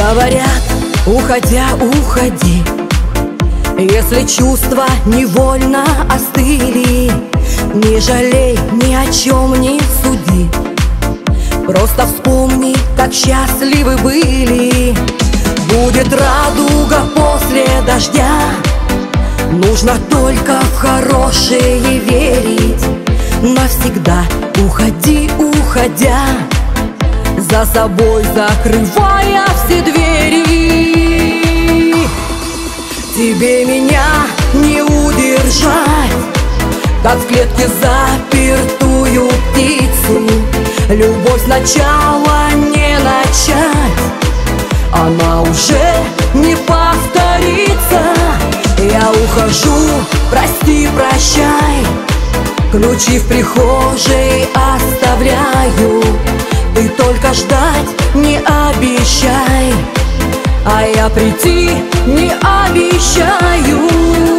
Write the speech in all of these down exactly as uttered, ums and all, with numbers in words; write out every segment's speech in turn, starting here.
Говорят, уходя, уходи, если чувства невольно остыли. Не жалей, ни о чем не суди, просто вспомни, как счастливы были. Будет радуга после дождя, нужно только в хорошее верить. Навсегда уходи, уходя, за собой закрывая все двери. Тебе меня не удержать, как в клетке запертую птицу. Любовь сначала не начать, она уже не повторится. Я ухожу, прости, прощай, ключи в прихожей оставляю. Ты только ждать не обещай, а я прийти не обещаю.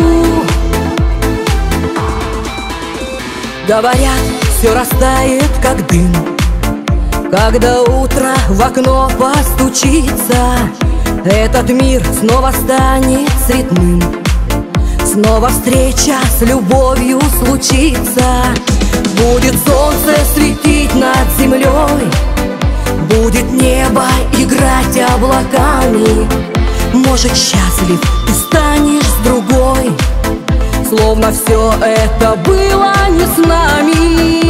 Говорят, все растает, как дым, когда утро в окно постучится. Этот мир снова станет цветным, снова встреча с любовью случится. Будет солнце светить над землей, будет небо играть облаками. Может, счастлив ты станешь с другой, словно все это было не с нами.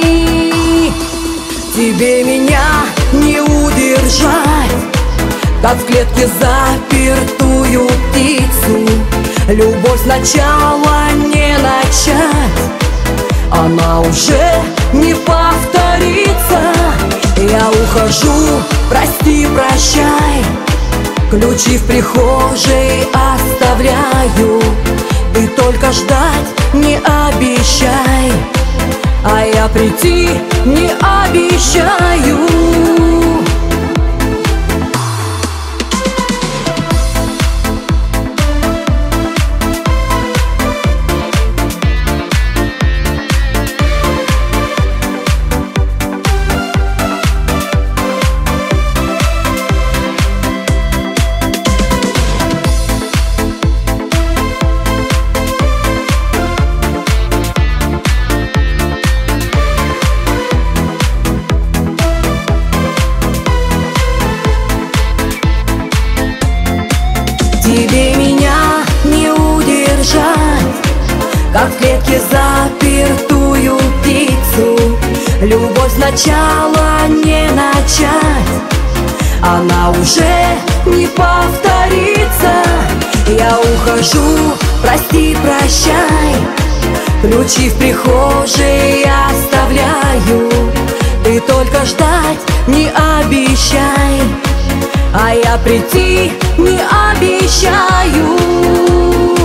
Тебе меня не удержать, как в клетке запертую птицу. Любовь сначала не начать, она уже не повторится. Я ухожу, прости, прощай, ключи в прихожей оставляю. Ты только ждать не обещай, а я прийти не обещаю. Тебе меня не удержать, как в клетке запертую птицу. Любовь сначала не начать, она уже не повторится. Я ухожу, прости, прощай, ключи в прихожей оставляю. Ты только ждать не обещай, а я прийти не обещаю.